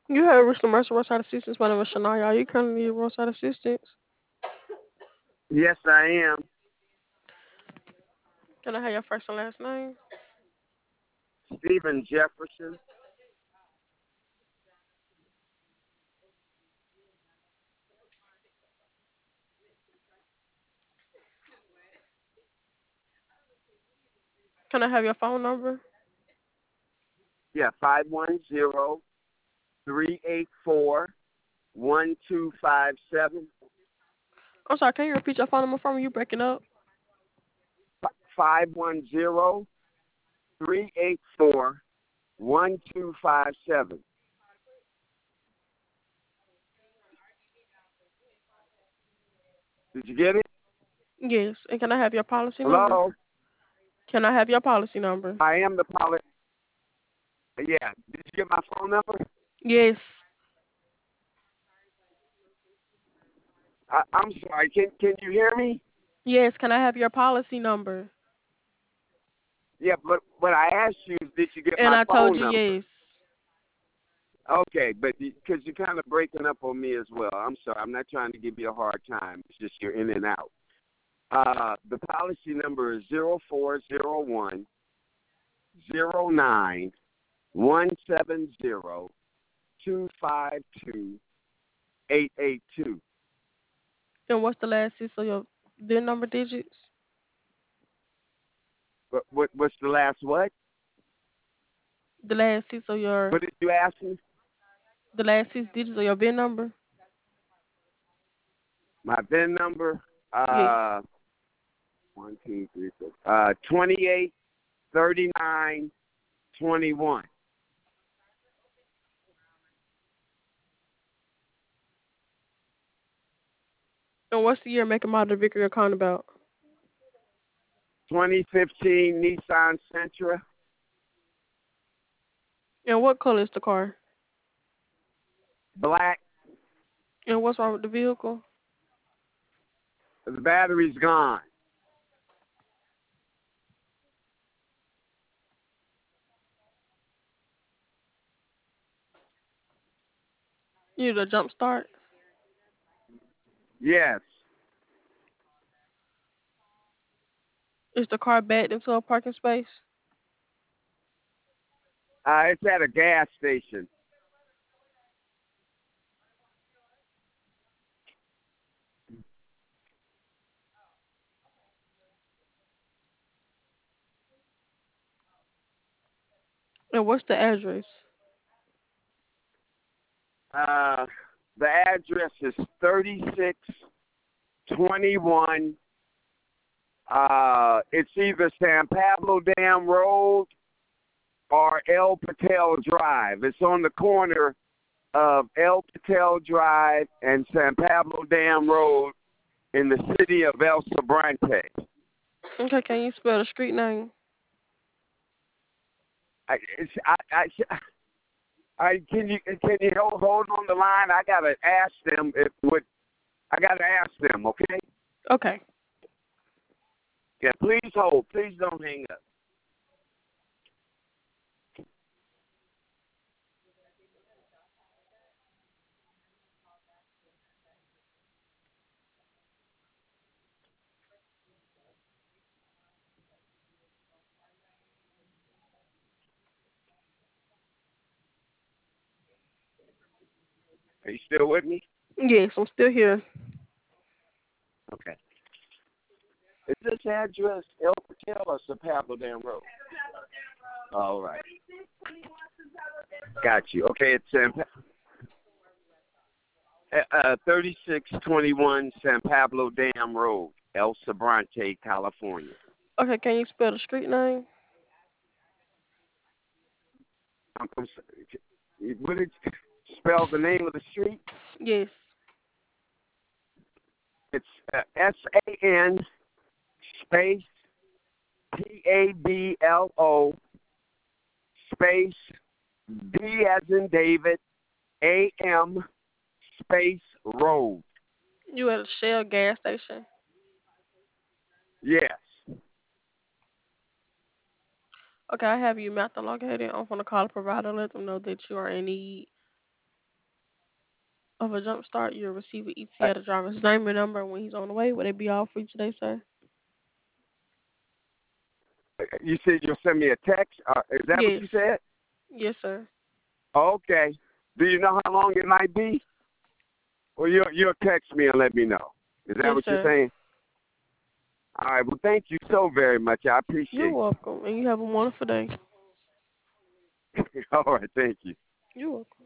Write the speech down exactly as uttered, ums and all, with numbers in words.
You have reached the Mercer Roadside Assistance. My name is Shania. Are you currently need roadside assistance? Yes, I am. Can I have your first and last name? Stephen Jefferson. Can I have your phone number? Yeah, five one zero three eight four one two five seven. I'm sorry, can you repeat your phone number for me? You breaking up? Five one zero three eight four one two five seven. Did you get it? Yes. And can I have your policy number? Hello? Can I have your policy number? I am the pilot. Yeah. Did you get my phone number? Yes. I, I'm sorry. Can Can you hear me? Yes. Can I have your policy number? Yeah, but what I asked you is, did you get And my I told phone you number? yes. Okay, but because you're kind of breaking up on me as well. I'm sorry. I'm not trying to give you a hard time. It's just you're in and out. Uh, the policy number is zero four zero one zero nine one seven zero two five two eight eight two. And what's the last six of your V I N number digits? What, what what's the last what? The last six of your What did you ask me? the last six digits of your V I N number? My V I N number Yes. uh one two three four uh twenty eight thirty nine twenty one. And what's the year, make, and model of the vehicle you're calling about? twenty fifteen Nissan Sentra, And what color is the car? black. And what's wrong with the vehicle? The battery's gone. You need a jump start? Yes. Is the car backed into a parking space? Uh, it's at a gas station. And what's the address? Uh, the address is thirty-six twenty-one. Uh, it's either San Pablo Dam Road or El Patel Drive. It's on the corner of El Patel Drive and San Pablo Dam Road in the city of El Sobrante. Okay, can you spell the street name? I, it's, I, I, I, can you can you hold, hold on the line? I gotta ask them if what I gotta ask them. Okay? Okay. Yeah. Please hold. Please don't hang up. Are you still with me? Yes, I'm still here. Okay. Is this address El Patel or San Pablo Dam Road? All right. Got you. Okay, it's San Pa- uh, thirty-six twenty-one San Pablo Dam Road, El Sobrante, California. Okay, can you spell the street name? I'm, I'm sorry. Would it spell the name of the street? Yes. It's uh, S A N space P A B L O space D as in David A M space road. You at a Shell gas station? Yes. Okay, I have you mapped and located. I'm going to call the provider, let them know that you are in need. of a jump start, you'll receive an E T Uh, A, the driver's name and number, and when he's on the way. Would it be all for you today, sir? you said you'll send me a text. Uh, is that what Yes. you said? Yes, sir. Okay. Do you know how long it might be? Or you'll, you'll text me and let me know. Is that Yes, what you're sir. saying? All right. Well, thank you so very much. I You're appreciate welcome, and you have a wonderful day. you. All right. Thank you. You're welcome.